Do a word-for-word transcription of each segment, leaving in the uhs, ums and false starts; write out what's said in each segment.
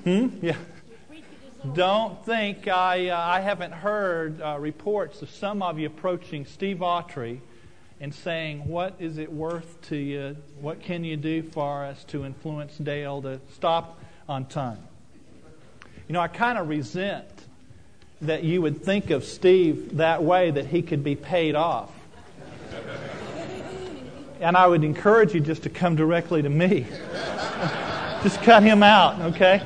Hmm? Yeah. Don't think I uh, I haven't heard uh, reports of some of you approaching Steve Autry and saying, what is it worth to you? What can you do for us to influence Dale to stop on time? You know, I kind of resent that you would think of Steve that way, that he could be paid off. And I would encourage you just to come directly to me. Just cut him out, okay?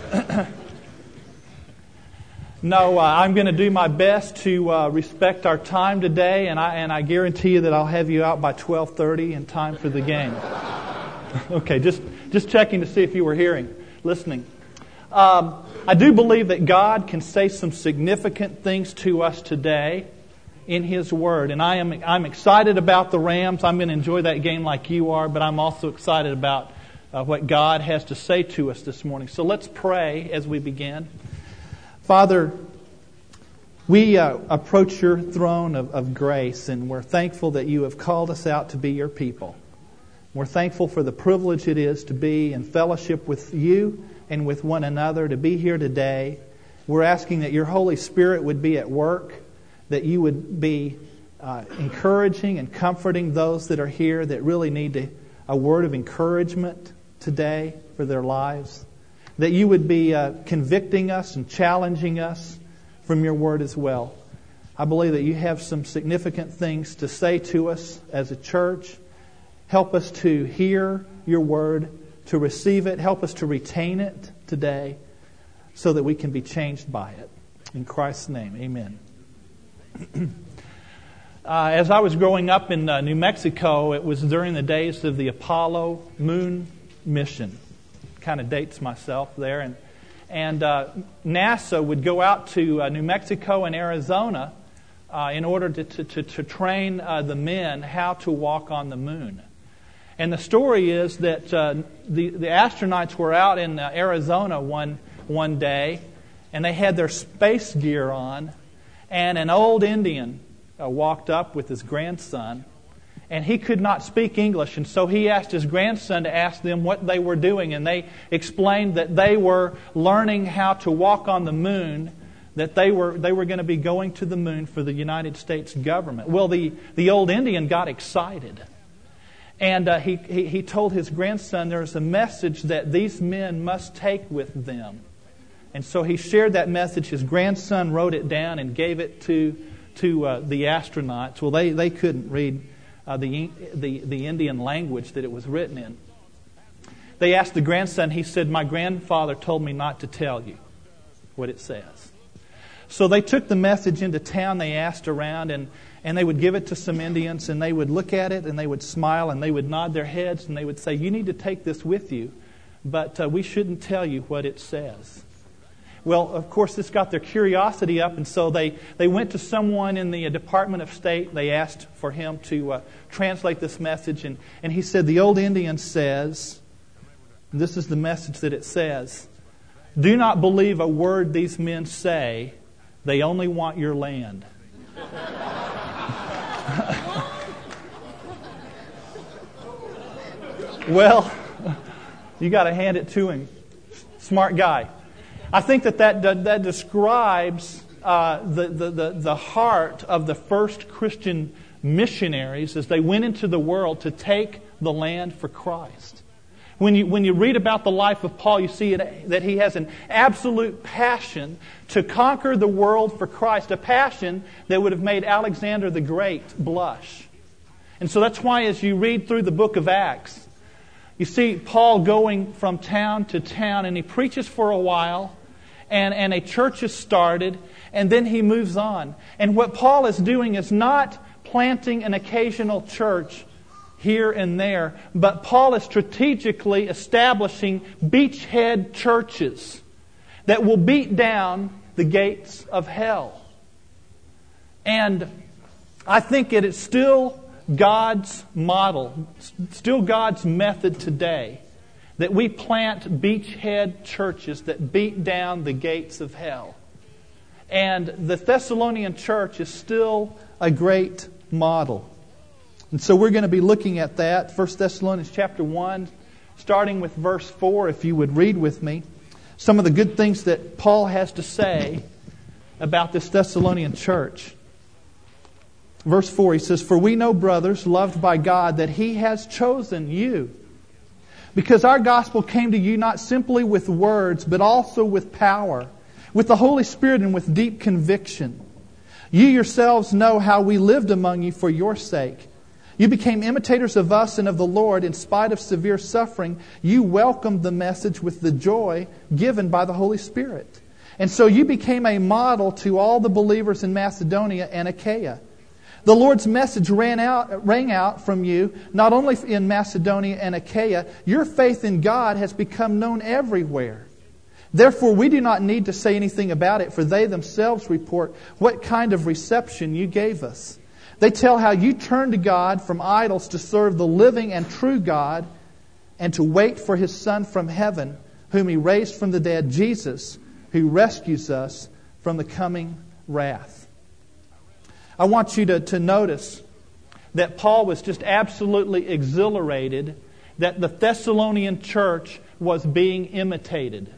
No, uh, I'm going to do my best to uh, respect our time today, and I and I guarantee you that I'll have you out by twelve thirty in time for the game. Okay, just just checking to see if you were hearing, listening. Um, I do believe that God can say some significant things to us today in His Word, and I am I'm excited about the Rams. I'm going to enjoy that game like you are, but I'm also excited about uh, what God has to say to us this morning. So let's pray as we begin. Father, we uh, approach your throne of, of grace, and we're thankful that you have called us out to be your people. We're thankful for the privilege it is to be in fellowship with you and with one another, to be here today. We're asking that your Holy Spirit would be at work, that you would be uh, encouraging and comforting those that are here that really need to, a word of encouragement today for their lives. That you would be uh, convicting us and challenging us from your word as well. I believe that you have some significant things to say to us as a church. Help us to hear your word, to receive it. Help us to retain it today so that we can be changed by it. In Christ's name, amen. uh, as I was growing up in uh, New Mexico, it was during the days of the Apollo moon mission. Kind of dates myself there, and and uh, NASA would go out to uh, New Mexico and Arizona uh, in order to to, to, to train uh, the men how to walk on the moon. And the story is that uh, the the astronauts were out in uh, Arizona one one day, and they had their space gear on, and an old Indian uh, walked up with his grandson. And he could not speak English, and so he asked his grandson to ask them what they were doing. And they explained that they were learning how to walk on the moon, that they were they were going to be going to the moon for the United States government. Well, the, the old Indian got excited. And uh, he, he, he told his grandson there's a message that these men must take with them. And so he shared that message. His grandson wrote it down and gave it to, to uh, the astronauts. Well, they, they couldn't read Uh, the, the the Indian language that it was written in. They asked the grandson, he said, "My grandfather told me not to tell you what it says." So they took the message into town, they asked around, and, and they would give it to some Indians, and they would look at it, and they would smile, and they would nod their heads, and they would say, "You need to take this with you, but uh, we shouldn't tell you what it says." Well, of course, this got their curiosity up, and so they, they went to someone in the Department of State. They asked for him to uh, translate this message, and, and he said, the old Indian says, this is the message that it says, "Do not believe a word these men say. They only want your land." Well, you got to hand it to him. Smart guy. I think that that, that, that describes uh, the, the, the, the heart of the first Christian missionaries as they went into the world to take the land for Christ. When you, when you read about the life of Paul, you see it, that he has an absolute passion to conquer the world for Christ, a passion that would have made Alexander the Great blush. And so that's why as you read through the book of Acts, you see Paul going from town to town, and he preaches for a while, and, and a church is started, and then he moves on. And what Paul is doing is not planting an occasional church here and there, but Paul is strategically establishing beachhead churches that will beat down the gates of hell. And I think it is still God's model, still God's method today, that we plant beachhead churches that beat down the gates of hell. And the Thessalonian church is still a great model. And so we're going to be looking at that. First Thessalonians chapter one, starting with verse four, if you would read with me. some of the good things that Paul has to say about this Thessalonian church. Verse four, he says, "For we know, brothers, loved by God, that He has chosen you, because our gospel came to you not simply with words, but also with power, with the Holy Spirit and with deep conviction. You yourselves know how we lived among you for your sake. You became imitators of us and of the Lord. In spite of severe suffering, you welcomed the message with the joy given by the Holy Spirit. And so you became a model to all the believers in Macedonia and Achaia. The Lord's message ran out, rang out from you, not only in Macedonia and Achaia. Your faith in God has become known everywhere. Therefore, we do not need to say anything about it, for they themselves report what kind of reception you gave us. They tell how you turned to God from idols to serve the living and true God, and to wait for His Son from heaven, whom He raised from the dead, Jesus, who rescues us from the coming wrath." I want you to, to notice that Paul was just absolutely exhilarated that the Thessalonian church was being imitated.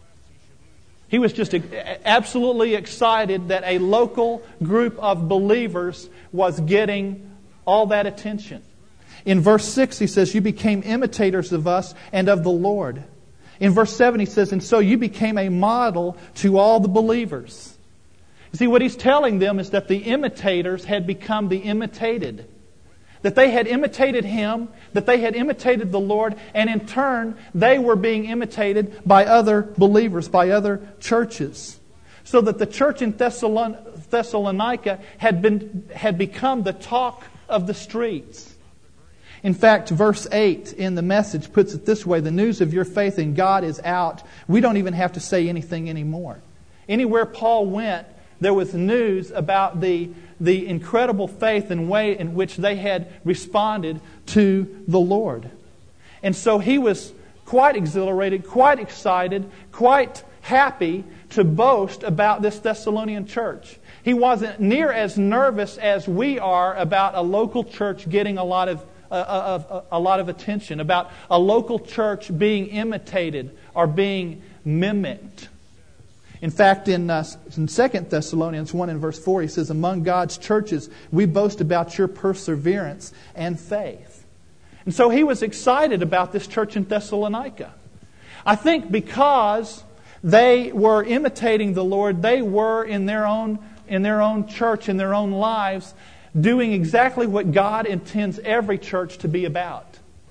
He was just absolutely excited that a local group of believers was getting all that attention. In verse six he says, "You became imitators of us and of the Lord." In verse seven he says, "And so you became a model to all the believers." You see, what he's telling them is that the imitators had become the imitated. That they had imitated Him, that they had imitated the Lord, and in turn, they were being imitated by other believers, by other churches. So that the church in Thessalon- Thessalonica had been had become the talk of the streets. In fact, verse eight in the Message puts it this way: "The news of your faith in God is out. We don't even have to say anything anymore." Anywhere Paul went, there was news about the, the incredible faith and way in which they had responded to the Lord. And so he was quite exhilarated, quite excited, quite happy to boast about this Thessalonian church. He wasn't near as nervous as we are about a local church getting a lot of a, a, a lot of attention, about a local church being imitated or being mimicked. In fact, in, uh, in Second Thessalonians one and verse four, he says, "Among God's churches, we boast about your perseverance and faith." And so he was excited about this church in Thessalonica. I think because they were imitating the Lord, they were in their own in their own church, in their own lives, doing exactly what God intends every church to be about.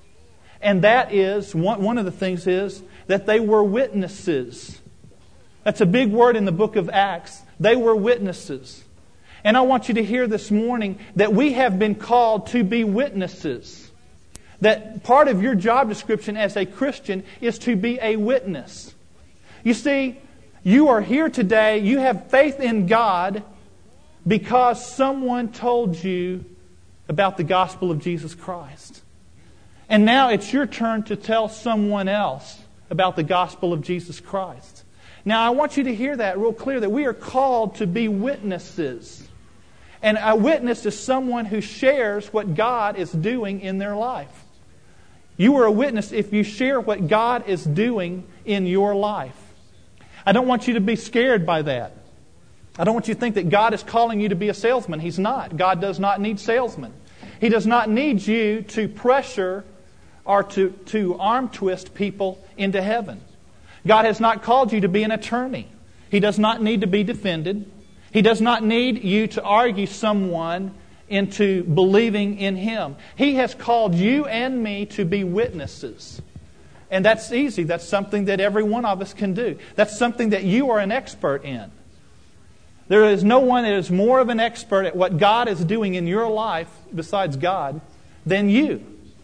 And that is, one, one of the things is that they were witnesses. That's a big word in the book of Acts. They were witnesses. And I want you to hear this morning that we have been called to be witnesses. That part of your job description as a Christian is to be a witness. You see, you are here today, you have faith in God because someone told you about the gospel of Jesus Christ. And now it's your turn to tell someone else about the gospel of Jesus Christ. Now, I want you to hear that real clear, that we are called to be witnesses. And a witness is someone who shares what God is doing in their life. You are a witness if you share what God is doing in your life. I don't want you to be scared by that. I don't want you to think that God is calling you to be a salesman. He's not. God does not need salesmen. He does not need you to pressure or to, to arm twist people into heaven. God has not called you to be an attorney. He does not need to be defended. He does not need you to argue someone into believing in Him. He has called you and me to be witnesses. And that's easy. That's something that every one of us can do. That's something that you are an expert in. There is no one that is more of an expert at what God is doing in your life besides God than you.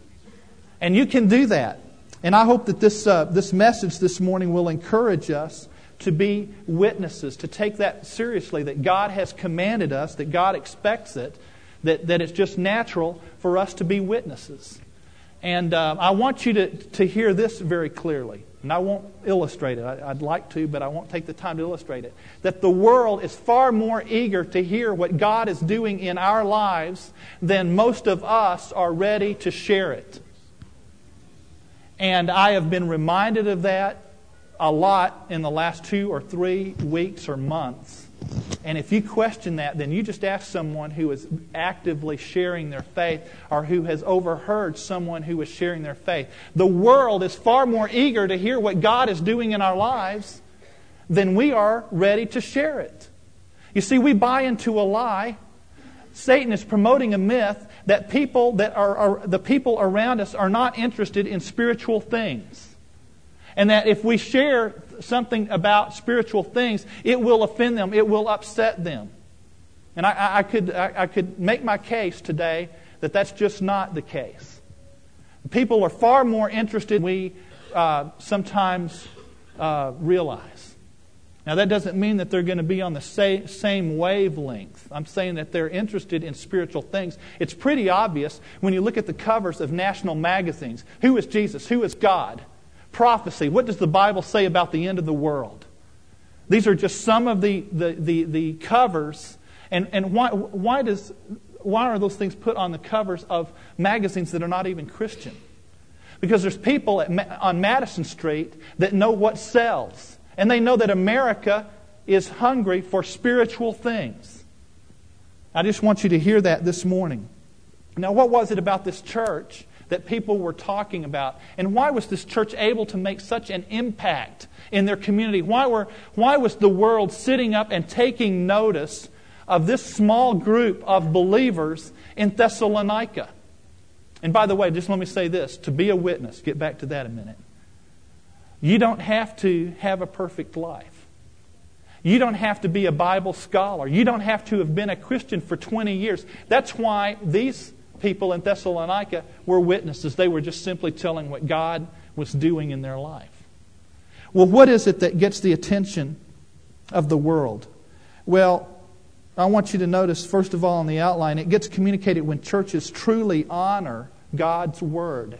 And you can do that. And I hope that this uh, this message this morning will encourage us to be witnesses, to take that seriously, that God has commanded us, that God expects it, that, that it's just natural for us to be witnesses. And uh, I want you to, to hear this very clearly. And I won't illustrate it. I, I'd like to, but I won't take the time to illustrate it. That the world is far more eager to hear what God is doing in our lives than most of us are ready to share it. And I have been reminded of that a lot in the last two or three weeks or months. And if you question that, then you just ask someone who is actively sharing their faith or who has overheard someone who is sharing their faith. The world is far more eager to hear what God is doing in our lives than we are ready to share it. You see, we buy into a lie. Satan is promoting a myth that people that are, are the people around us are not interested in spiritual things. And that if we share something about spiritual things, it will offend them, it will upset them. And I, I could I, I could make my case today that that's just not the case. People are far more interested than we uh, sometimes uh, realize. Now, that doesn't mean that they're going to be on the sa- same wavelength. I'm saying that they're interested in spiritual things. It's pretty obvious when you look at the covers of national magazines. Who is Jesus? Who is God? Prophecy. What does the Bible say about the end of the world? These are just some of the, the, the, the covers. And, and why, why, does, why are those things put on the covers of magazines that are not even Christian? Because there's people at, on Madison Street that know what sells. And they know that America is hungry for spiritual things. I just want you to hear that this morning. Now, what was it about this church that people were talking about? And why was this church able to make such an impact in their community? Why were why was the world sitting up and taking notice of this small group of believers in Thessalonica? And by the way, just let me say this, to be a witness, get back to that a minute. You don't have to have a perfect life. You don't have to be a Bible scholar. You don't have to have been a Christian for twenty years. That's why these people in Thessalonica were witnesses. They were just simply telling what God was doing in their life. Well, what is it that gets the attention of the world? Well, I want you to notice, first of all, in the outline, it gets communicated when churches truly honor God's Word.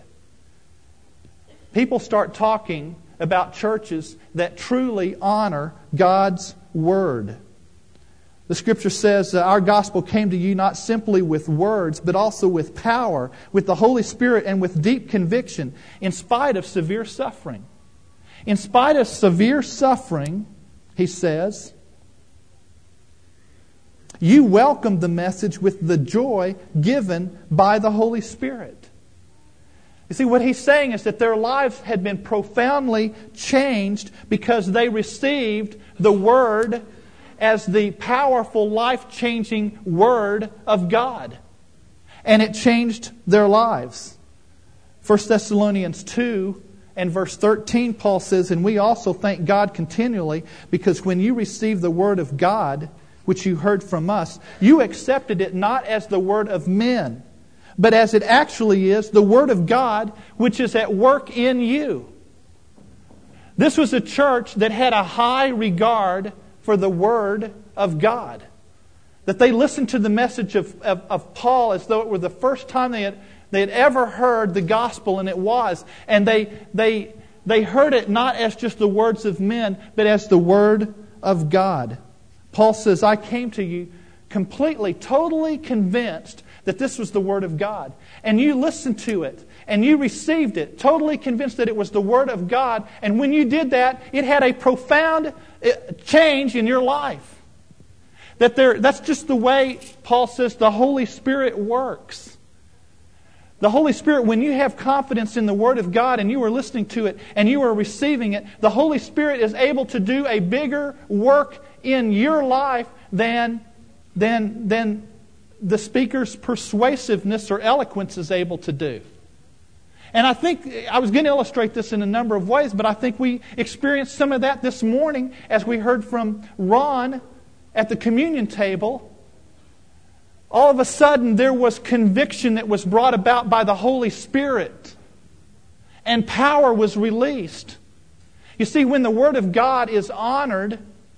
People start talking about churches that truly honor God's Word. The Scripture says that our gospel came to you not simply with words, but also with power, with the Holy Spirit, and with deep conviction, in spite of severe suffering. In spite of severe suffering, he says, you welcomed the message with the joy given by the Holy Spirit. You see, what he's saying is that their lives had been profoundly changed because they received the Word as the powerful, life-changing Word of God. And it changed their lives. First Thessalonians two and verse thirteen, Paul says, and we also thank God continually because when you received the Word of God, which you heard from us, you accepted it not as the word of men, but as it actually is, the Word of God, which is at work in you. This was a church that had a high regard for the Word of God. That they listened to the message of, of, of Paul as though it were the first time they had, they had ever heard the gospel, and it was. And they, they, they heard it not as just the words of men, but as the Word of God. Paul says, I came to you completely, totally convinced that this was the Word of God. And you listened to it. And you received it. Totally convinced that it was the Word of God. And when you did that, it had a profound change in your life. That there, that's just the way, Paul says, the Holy Spirit works. The Holy Spirit, when you have confidence in the Word of God and you are listening to it and you are receiving it, the Holy Spirit is able to do a bigger work in your life than, than, than the speaker's persuasiveness or eloquence is able to do. And I think, I was going to illustrate this in a number of ways, but I think we experienced some of that this morning as we heard from Ron at the communion table. All of a sudden there was conviction that was brought about by the Holy Spirit. And power was released. You see, when the Word of God is honored,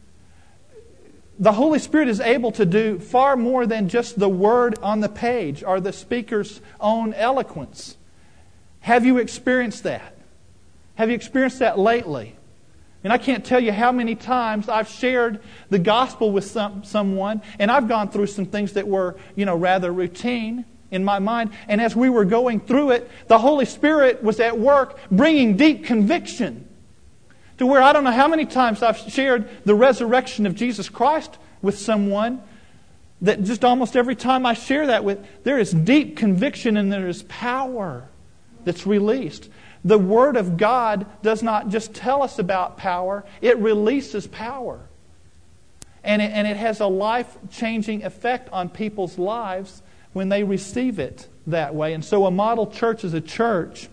the Holy Spirit is able to do far more than just the word on the page or the speaker's own eloquence. Have you experienced that? Have you experienced that lately? And I can't tell you how many times I've shared the gospel with some, someone, and I've gone through some things that were, you know, rather routine in my mind. And as we were going through it, the Holy Spirit was at work bringing deep conviction To where I don't know how many times I've shared the resurrection of Jesus Christ with someone, that just almost every time I share that with, there is deep conviction and there is power that's released. The Word of God does not just tell us about power, it releases power. And it, and it has a life-changing effect on people's lives when they receive it that way. And so a model church is a church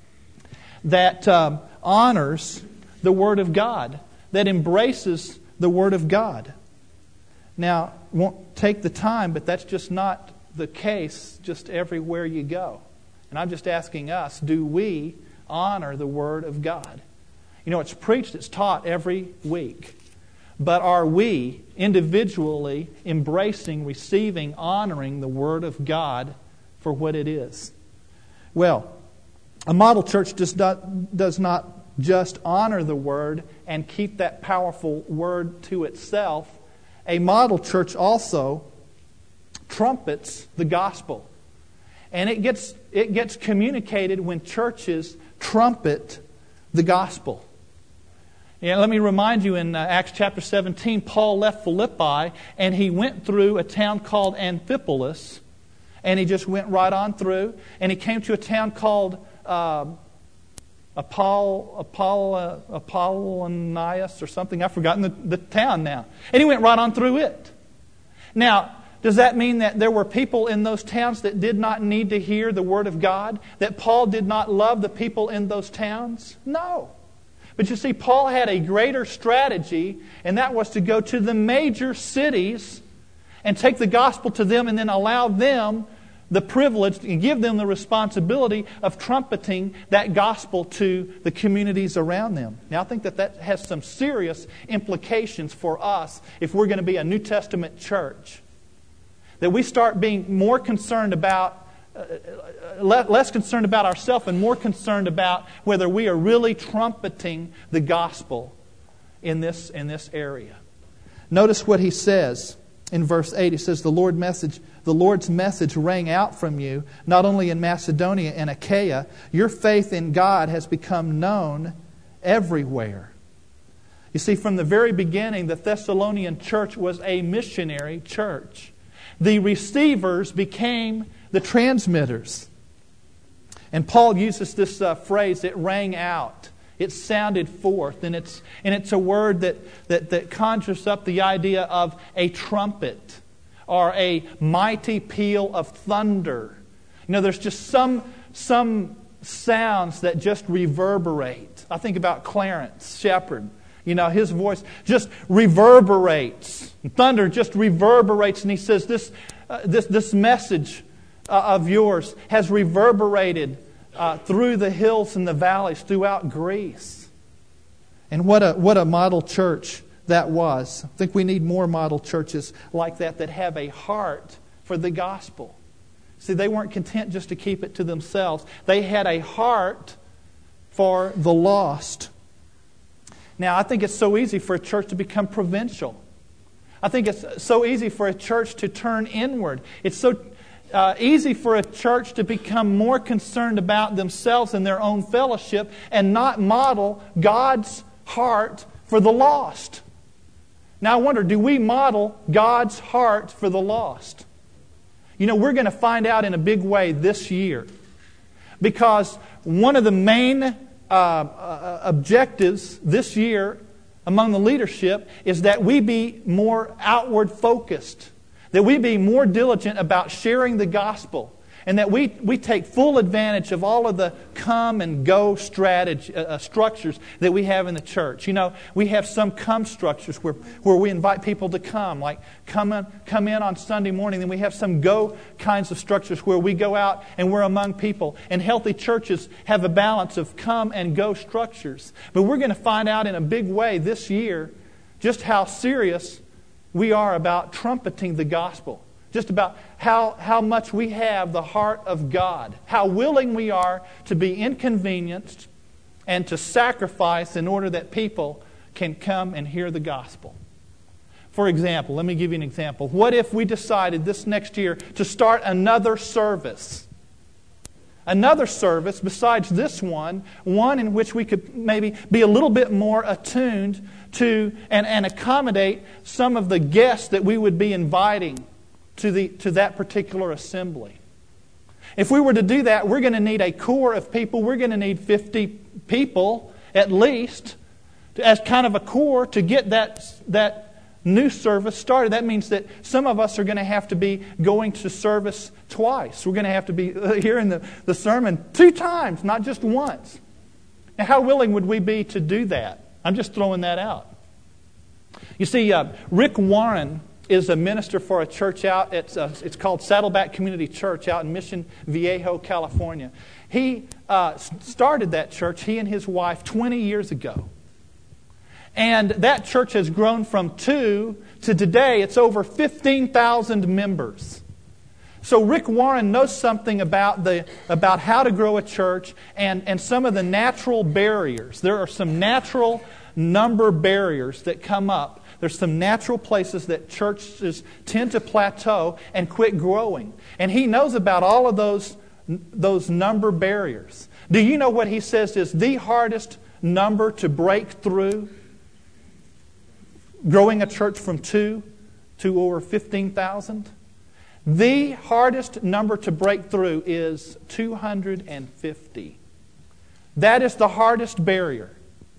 that um, honors the Word of God, that embraces the Word of God. Now, won't take the time, but that's just not the case just everywhere you go. And I'm just asking us, do we honor the Word of God? You know, it's preached, it's taught every week. But are we individually embracing, receiving, honoring the Word of God for what it is? Well, a model church does not, does not just honor the Word and keep that powerful Word to itself. A model church also trumpets the gospel. And it gets, it gets communicated when churches trumpet the gospel. Yeah, let me remind you, in uh, Acts chapter seventeen, Paul left Philippi and he went through a town called Amphipolis. And he just went right on through. And he came to a town called uh, Apoll, Apoll, uh, Apollonius or something. I've forgotten the, the town now. And he went right on through it. Now, does that mean that there were people in those towns that did not need to hear the Word of God? That Paul did not love the people in those towns? No. But you see, Paul had a greater strategy, and that was to go to the major cities and take the gospel to them and then allow them the privilege and give them the responsibility of trumpeting that gospel to the communities around them. Now, I think that that has some serious implications for us if we're going to be a New Testament church. That we start being more concerned about Uh, less concerned about ourselves and more concerned about whether we are really trumpeting the gospel in this, in this area. Notice what he says in verse eight. He says, the Lord message, the Lord's message rang out from you, not only in Macedonia and Achaia. Your faith in God has become known everywhere. You see, from the very beginning, the Thessalonian church was a missionary church. The receivers became the transmitters. And Paul uses this uh, phrase, it rang out. It sounded forth. And it's, and it's a word that, that, that conjures up the idea of a trumpet or a mighty peal of thunder. You know, there's just some, some sounds that just reverberate. I think about Clarence Shepherd. You know, his voice just reverberates. Thunder just reverberates. And he says, this, uh, this, this message uh, of yours has reverberated uh, through the hills and the valleys throughout Greece. And what a, what a model church that was. I think we need more model churches like that that have a heart for the gospel. See, they weren't content just to keep it to themselves. They had a heart for the lost. Now, I think it's so easy for a church to become provincial. I think it's so easy for a church to turn inward. It's so uh, easy for a church to become more concerned about themselves and their own fellowship and not model God's heart for the lost. Now, I wonder, do we model God's heart for the lost? You know, we're going to find out in a big way this year. Because one of the main Uh, uh, objectives this year among the leadership is that we be more outward focused, that we be more diligent about sharing the gospel, and that we, we take full advantage of all of the come and go strategy, uh, structures that we have in the church. You know, we have some come structures where, where we invite people to come, like come in, come in on Sunday morning. Then we have some go kinds of structures where we go out and we're among people. And healthy churches have a balance of come and go structures. But we're going to find out in a big way this year just how serious we are about trumpeting the gospel. Just about how, how much we have the heart of God. How willing we are to be inconvenienced and to sacrifice in order that people can come and hear the gospel. For example, let me give you an example. What if we decided this next year to start another service another service besides this one, one in which we could maybe be a little bit more attuned to and, and accommodate some of the guests that we would be inviting to the to that particular assembly. If we were to do that, we're going to need a core of people. We're going to need fifty people at least as kind of a core to get that that new service started. That means that some of us are going to have to be going to service twice. We're going to have to be hearing the, the sermon two times, not just once. Now, how willing would we be to do that? I'm just throwing that out. You see, uh, Rick Warren is a minister for a church out. It's, uh, it's called Saddleback Community Church out in Mission Viejo, California. He uh, started that church, he and his wife, twenty years ago. And that church has grown from two to today, it's over fifteen thousand members. So Rick Warren knows something about the about how to grow a church and, and some of the natural barriers. There are some natural number barriers that come up. There's some natural places that churches tend to plateau and quit growing. And he knows about all of those, those number barriers. Do you know what he says is the hardest number to break through? Growing a church from two to over fifteen thousand. The hardest number to break through is two hundred fifty. That is the hardest barrier.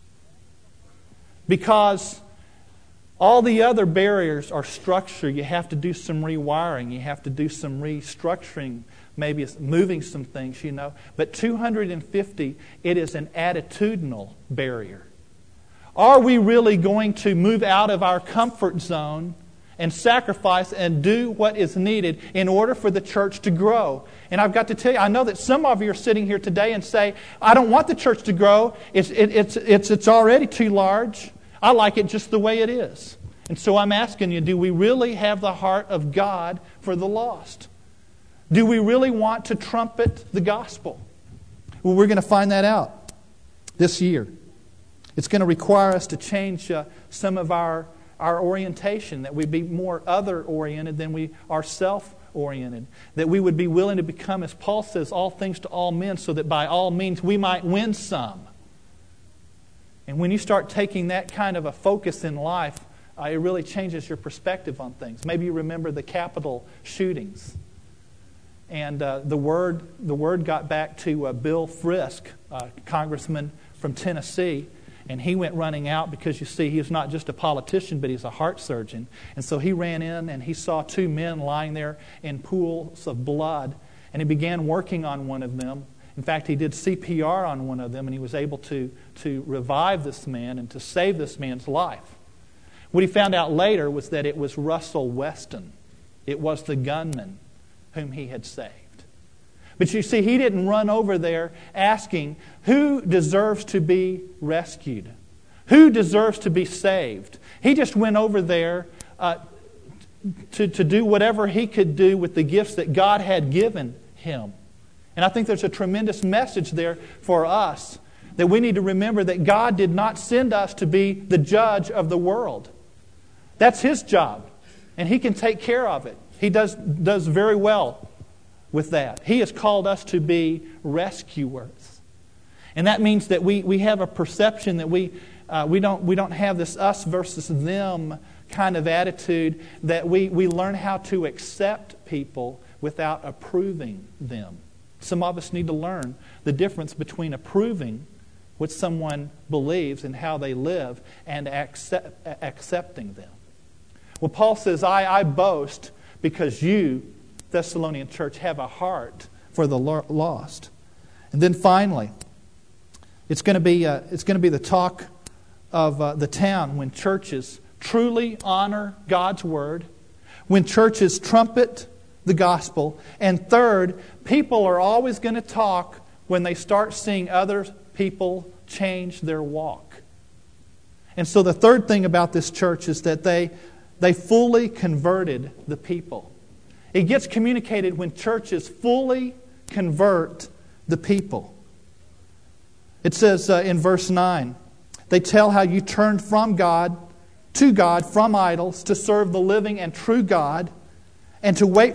Because all the other barriers are structure. You have to do some rewiring. You have to do some restructuring. Maybe it's moving some things, you know. But two hundred fifty, it is an attitudinal barrier. Are we really going to move out of our comfort zone and sacrifice and do what is needed in order for the church to grow? And I've got to tell you, I know that some of you are sitting here today and say, I don't want the church to grow. It's, it, it's, it's, it's already too large. I like it just the way it is. And so I'm asking you, do we really have the heart of God for the lost? Do we really want to trumpet the gospel? Well, we're going to find that out this year. It's going to require us to change uh, some of our, our orientation, that we be more other-oriented than we are self-oriented, that we would be willing to become, as Paul says, all things to all men, so that by all means we might win some. And when you start taking that kind of a focus in life, uh, it really changes your perspective on things. Maybe you remember the Capitol shootings. And uh, the word the word got back to uh, Bill Frisk, uh, congressman from Tennessee, and he went running out because, you see, he's not just a politician, but he's a heart surgeon. And so he ran in and he saw two men lying there in pools of blood, and he began working on one of them. In fact, he did C P R on one of them, and he was able to, to revive this man and to save this man's life. What he found out later was that it was Russell Weston. It was the gunman whom he had saved. But you see, he didn't run over there asking, who deserves to be rescued? Who deserves to be saved? He just went over there uh, to, to do whatever he could do with the gifts that God had given him. And I think there's a tremendous message there for us, that we need to remember that God did not send us to be the judge of the world. That's His job, and He can take care of it. He does, does very well with that. He has called us to be rescuers. And that means that we, we have a perception that we, uh, we, don't, we don't have this us versus them kind of attitude, that we, we learn how to accept people without approving them. Some of us need to learn the difference between approving what someone believes and how they live and accept, accepting them. Well, Paul says, I, I boast because you, Thessalonian church, have a heart for the lost. And then finally, it's going to be uh, it's going to be the talk of uh, the town when churches truly honor God's word, when churches trumpet the gospel, and third, people are always going to talk when they start seeing other people change their walk. And so the third thing about this church is that they they fully converted the people. It gets communicated when churches fully convert the people. It says uh, in verse nine, they tell how you turned from God, to God, from idols, to serve the living and true God, and to wait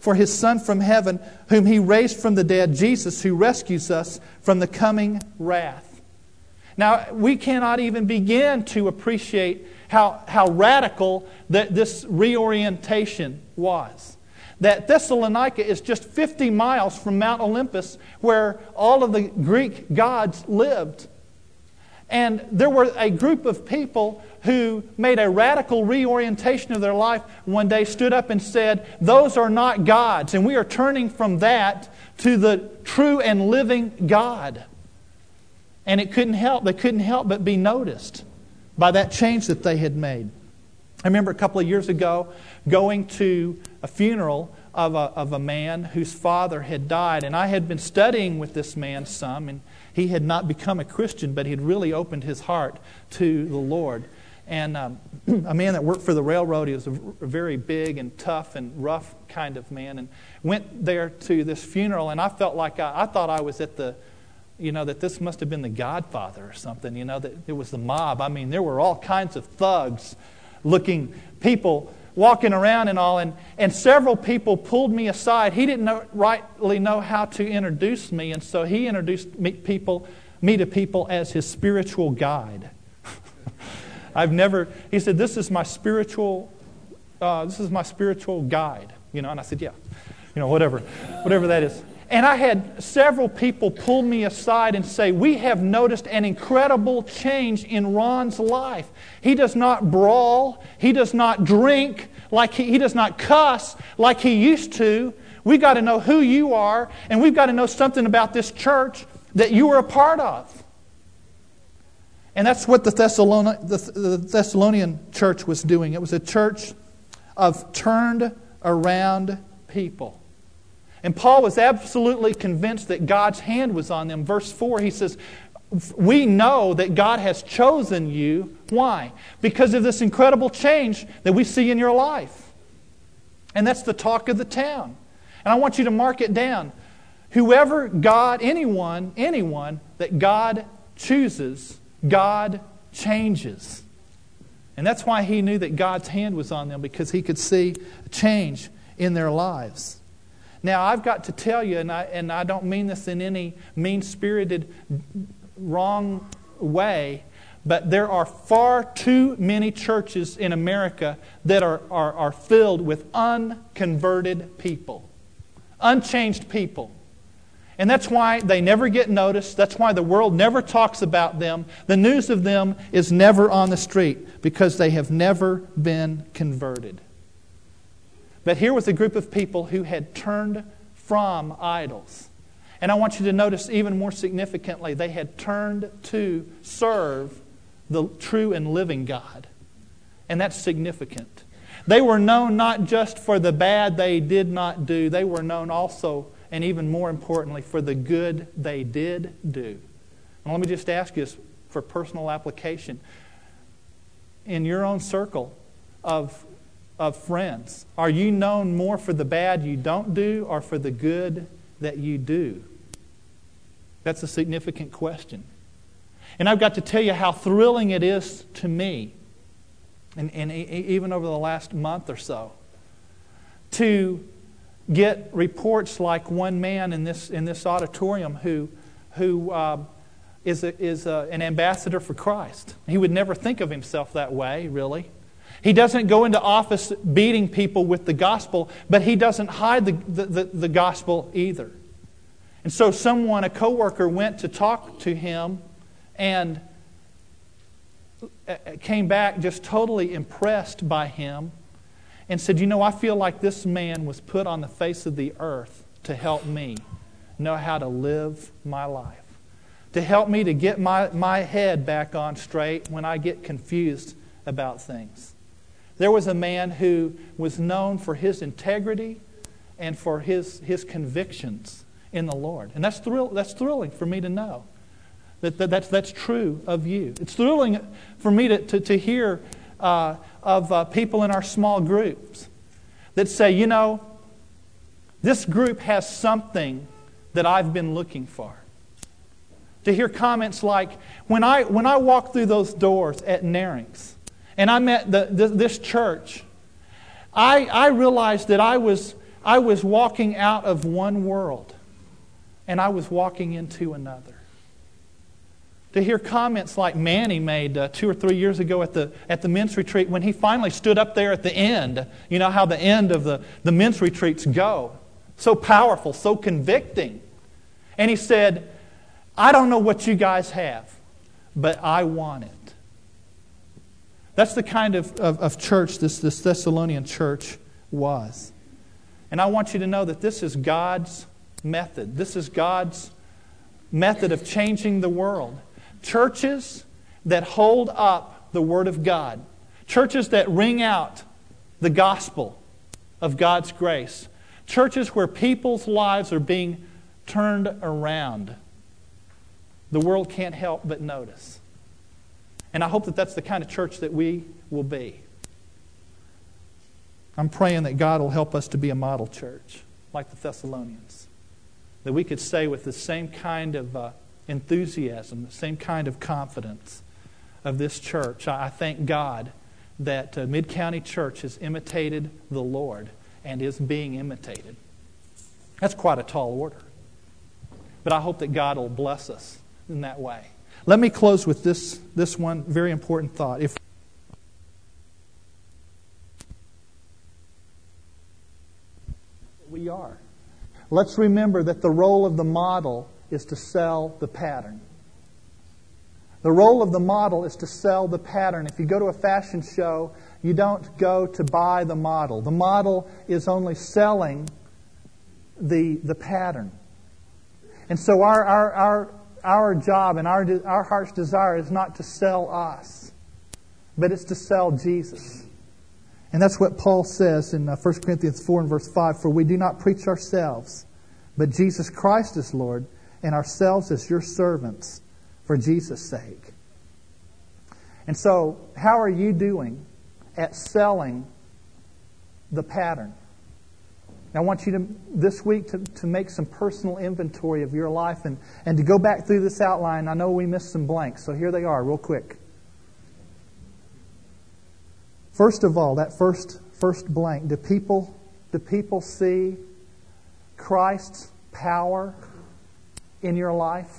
for His Son from heaven, whom He raised from the dead, Jesus, who rescues us from the coming wrath. Now, we cannot even begin to appreciate how, how radical that this reorientation was. That Thessalonica is just fifty miles from Mount Olympus, where all of the Greek gods lived. And there were a group of people who made a radical reorientation of their life one day, stood up and said, those are not gods, and we are turning from that to the true and living God. And it couldn't help, they couldn't help but be noticed by that change that they had made. I remember a couple of years ago going to a funeral of a, of a man whose father had died, and I had been studying with this man some, and he had not become a Christian, but he had really opened his heart to the Lord. And um, a man that worked for the railroad, he was a very big and tough and rough kind of man, and went there to this funeral, and I felt like I, I thought I was at the, you know, that this must have been the Godfather or something, you know, that it was the mob. I mean, there were all kinds of thugs looking people walking around and all, and, and several people pulled me aside. He didn't know, rightly know how to introduce me, and so he introduced me, people, me to people as his spiritual guide. I've never, he said, this is my spiritual, uh, this is my spiritual guide. You know, and I said, yeah, you know, whatever, whatever that is. And I had several people pull me aside and say, we have noticed an incredible change in Ron's life. He does not brawl. He does not drink. Like he, he does not cuss like he used to. We've got to know who you are, and we've got to know something about this church that you are a part of. And that's what the, Thessalon- the, the Thessalonian church was doing. It was a church of turned around people. And Paul was absolutely convinced that God's hand was on them. Verse four, he says, we know that God has chosen you. Why? Because of this incredible change that we see in your life. And that's the talk of the town. And I want you to mark it down. Whoever God, anyone, anyone that God chooses, God changes. And that's why he knew that God's hand was on them, because he could see a change in their lives. Now, I've got to tell you, and I, and I don't mean this in any mean-spirited, wrong way, but there are far too many churches in America that are, are, are filled with unconverted people, unchanged people. And that's why they never get noticed. That's why the world never talks about them. The news of them is never on the street, because they have never been converted. But here was a group of people who had turned from idols. And I want you to notice even more significantly, they had turned to serve the true and living God. And that's significant. They were known not just for the bad they did not do, they were known also, and even more importantly, for the good they did do. And let me just ask you this for personal application. In your own circle of of friends, are you known more for the bad you don't do or for the good that you do? That's a significant question. And I've got to tell you how thrilling it is to me, and, and even over the last month or so, to get reports like one man in this in this auditorium who who uh, is a, is a, an ambassador for Christ. He would never think of himself that way, really. He doesn't go into office beating people with the gospel, but he doesn't hide the, the, the, the gospel either. And so someone, a coworker, went to talk to him and came back just totally impressed by him and said, you know, I feel like this man was put on the face of the earth to help me know how to live my life, to help me to get my, my head back on straight when I get confused about things. There was a man who was known for his integrity and for his, his convictions in the Lord. And that's thrill, that's thrilling for me to know that, that that's, that's true of you. It's thrilling for me to, to, to hear uh, of uh, people in our small groups that say, you know, this group has something that I've been looking for. To hear comments like, when I, when I walked through those doors at Narings, and I met the, the, this church, I, I realized that I was I was walking out of one world and I was walking into another. To hear comments like Manny made uh, two or three years ago at the at the men's retreat when he finally stood up there at the end. You know how the end of the, the men's retreats go. So powerful, so convicting. And he said, I don't know what you guys have, but I want it. That's the kind of, of, of church this, this Thessalonian church was. And I want you to know that this is God's method. This is God's method of changing the world. Churches that hold up the Word of God. Churches that ring out the gospel of God's grace. Churches where people's lives are being turned around. The world can't help but notice. And I hope that that's the kind of church that we will be. I'm praying that God will help us to be a model church like the Thessalonians. That we could say with the same kind of uh, enthusiasm, the same kind of confidence of this church. I thank God that uh, Mid-County Church has imitated the Lord and is being imitated. That's quite a tall order. But I hope that God will bless us in that way. Let me close with this, this one very important thought. If we are, let's remember that the role of the model is to sell the pattern. The role of the model is to sell the pattern. If you go to a fashion show, you don't go to buy the model. The model is only selling the, the pattern. And so our, our, our, our job and our, our heart's desire is not to sell us, but it's to sell Jesus. And that's what Paul says in First Corinthians four and verse five, for we do not preach ourselves, but Jesus Christ is Lord, and ourselves as your servants for Jesus' sake. And so, how are you doing at selling the pattern? Now, I want you to, this week, to, to make some personal inventory of your life and, and to go back through this outline. I know we missed some blanks, so here they are, real quick. First of all, that first first blank, do people, do people see Christ's power in your life?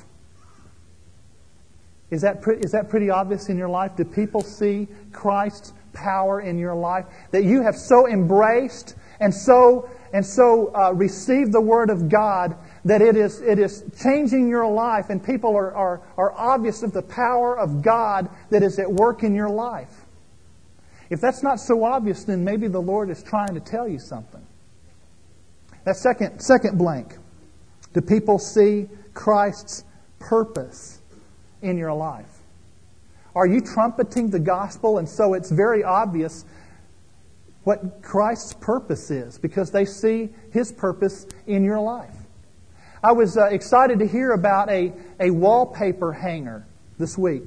Is that, pre- is that pretty obvious in your life? Do people see Christ's power in your life? That you have so embraced and so and so uh, received the Word of God that it is it is changing your life, and people are, are, are obvious of the power of God that is at work in your life. If that's not so obvious, then maybe the Lord is trying to tell you something. That second second blank. Do people see Christ's purpose in your life? Are you trumpeting the gospel, and so it's very obvious what Christ's purpose is because they see His purpose in your life? I was uh, excited to hear about a, a wallpaper hanger this week.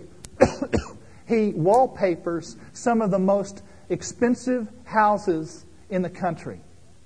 He wallpapers some of the most expensive houses in the country.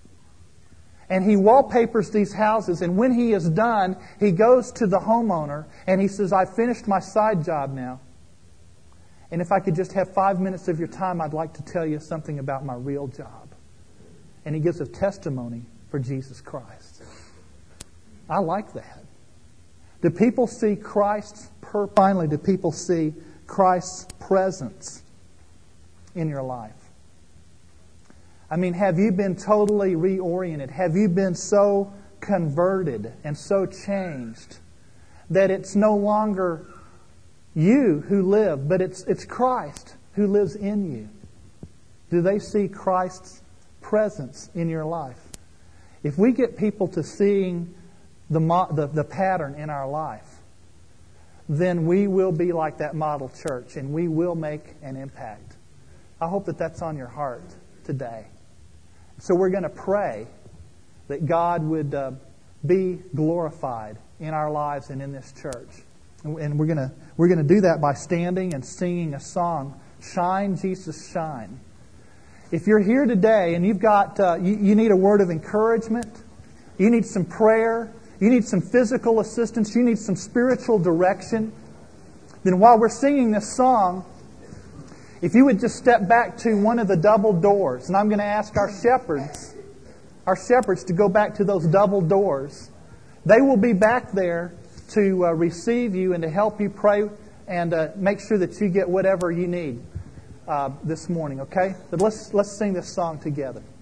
And he wallpapers these houses, and when he is done, he goes to the homeowner and he says, I've finished my side job now. And if I could just have five minutes of your time, I'd like to tell you something about my real job. And he gives a testimony for Jesus Christ. I like that. Do people see Christ's purpose? Finally, do people see Christ's presence in your life? I mean, have you been totally reoriented? Have you been so converted and so changed that it's no longer you who live, but it's it's Christ who lives in you? Do they see Christ's presence in your life? If we get people to seeing the, the, the pattern in our life, then we will be like that model church and we will make an impact. I hope that that's on your heart today. So we're going to pray that God would uh, be glorified in our lives and in this church. And we're going to we're going to do that by standing and singing a song, Shine, Jesus, Shine. If you're here today and you've got uh, you, you need a word of encouragement, you need some prayer, you need some physical assistance, you need some spiritual direction, then while we're singing this song, if you would just step back to one of the double doors, and I'm going to ask our shepherds our shepherds to go back to those double doors. They will be back there to uh, receive you and to help you pray and uh, make sure that you get whatever you need uh, this morning, okay? But let's let's sing this song together.